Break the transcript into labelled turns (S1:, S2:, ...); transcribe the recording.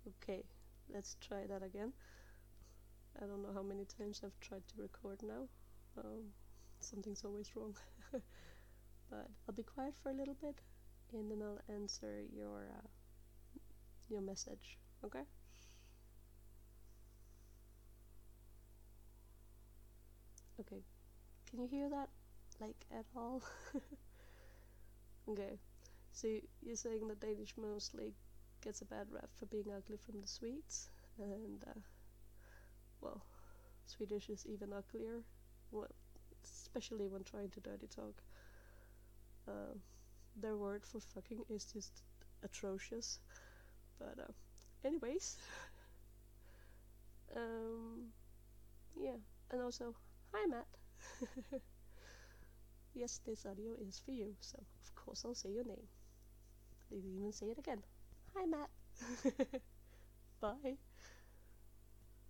S1: Okay, let's try that again. I don't know how many times I've tried to record now. Um, Something's always wrong. But I'll be quiet for a little bit, and then I'll answer your message. Okay? Okay. Can you hear that? Like at all? Okay. So you're saying that Danish mostly gets a bad rap for being ugly from the Swedes, and well, Swedish is even uglier. Well, especially when trying to dirty talk. Uh, their word for fucking is just atrocious. But anyways, um, yeah, and also, hi Matt. Yes, this audio is for you, so of course I'll say your name. I'll even say it again. Hi Matt. Bye.